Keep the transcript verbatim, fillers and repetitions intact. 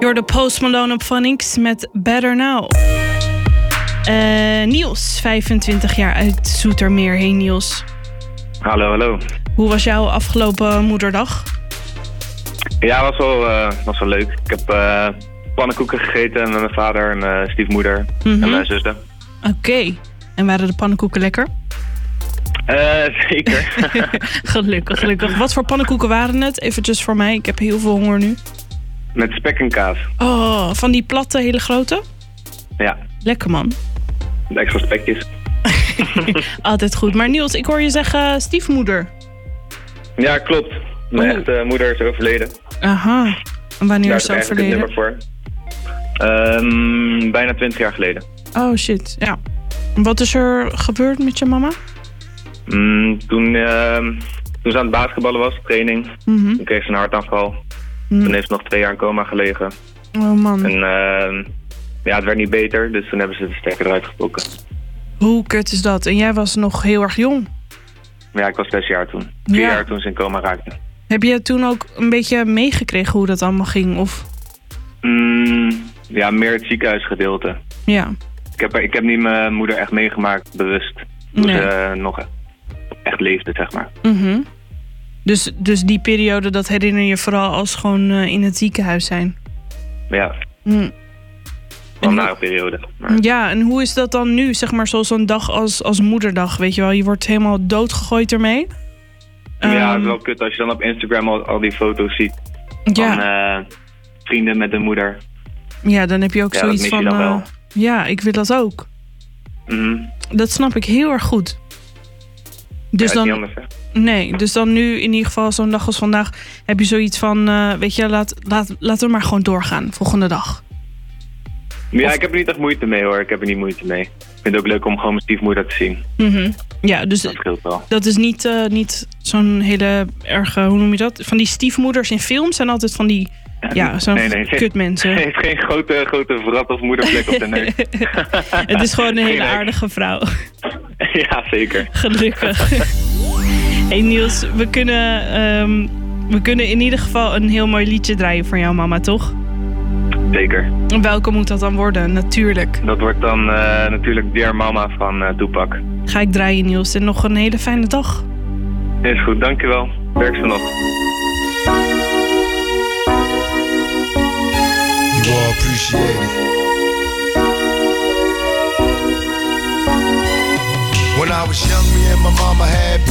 de Post Malone op Phonics met Better Now. Uh, Niels, vijfentwintig jaar uit Zoetermeer. Hey Niels. Hallo, hallo. Hoe was jouw afgelopen moederdag? Ja, was wel, uh, was wel leuk. Ik heb uh, pannenkoeken gegeten met mijn vader en uh, stiefmoeder mm-hmm. en mijn zussen. Oké. Okay. En waren de pannenkoeken lekker? Uh, zeker. Gelukkig, gelukkig. Wat voor pannenkoeken waren het? Eventjes voor mij, ik heb heel veel honger nu. Met spek en kaas. Oh, van die platte, hele grote? Ja. Lekker man. Met extra spekjes. Altijd goed. Maar Niels, ik hoor je zeggen stiefmoeder. Ja, klopt. Mijn oh. echte moeder is overleden. Aha. En wanneer is ze overleden? Daar is nummer voor. Um, bijna twintig jaar geleden. Oh shit, ja. Wat is er gebeurd met je mama? Mm, toen, uh, toen ze aan het basketballen was, training. Mm-hmm. Toen kreeg ze een hartaanval. Mm. Toen heeft ze nog twee jaar in coma gelegen. Oh man. En uh, ja, het werd niet beter, dus toen hebben ze de stekker eruit getrokken. Hoe kut is dat? En jij was nog heel erg jong? Ja, ik was zes jaar toen. Vier ja. jaar toen ze in coma raakte. Heb je toen ook een beetje meegekregen hoe dat allemaal ging? Of? Mm, ja, meer het ziekenhuisgedeelte. Ja. Ik heb, ik heb niet mijn moeder echt meegemaakt, bewust. Toen nee. ze uh, nog echt leefde, zeg maar. Mm-hmm. Dus, dus die periode, dat herinner je vooral als gewoon uh, in het ziekenhuis zijn? Ja. Mm. Wel een nare periode. Maar... Ja, en hoe is dat dan nu? Zeg maar zoals zo'n dag als, als moederdag, weet je wel? Je wordt helemaal doodgegooid ermee. Ja, het um, is wel kut als je dan op Instagram al, al die foto's ziet. Ja. Van uh, vrienden met de moeder. Ja, dan heb je ook ja, zoiets van... Dan uh, wel. Ja, ik wil dat ook. Mm-hmm. Dat snap ik heel erg goed. Dus ja, dan, niet anders, hè? Nee, dus dan nu in ieder geval zo'n dag als vandaag heb je zoiets van, uh, weet je, laat, laat, laten we maar gewoon doorgaan, volgende dag. Ja, of... ik heb er niet echt moeite mee hoor, ik heb er niet moeite mee. Ik vind het ook leuk om gewoon mijn stiefmoeder te zien. Mm-hmm. Ja, dus dat scheelt wel. Dat is niet, uh, niet zo'n hele erge, hoe noem je dat? Van die stiefmoeders in films zijn altijd van die, ja, zo'n nee, nee, kutmensen. Hij heeft geen grote, grote vrat of moederplek op de neus. Het is gewoon een hele aardige vrouw. Ja, zeker. Gelukkig. Hey Niels, we kunnen, um, we kunnen in ieder geval een heel mooi liedje draaien voor jouw mama, toch? Zeker. En welke moet dat dan worden? Natuurlijk. Dat wordt dan uh, natuurlijk Dear Mama van uh, Tupac. Ga ik draaien, Niels. En nog een hele fijne dag. Is goed, dankjewel. Werk ze nog. You all appreciate it. When I was young, me and my mama had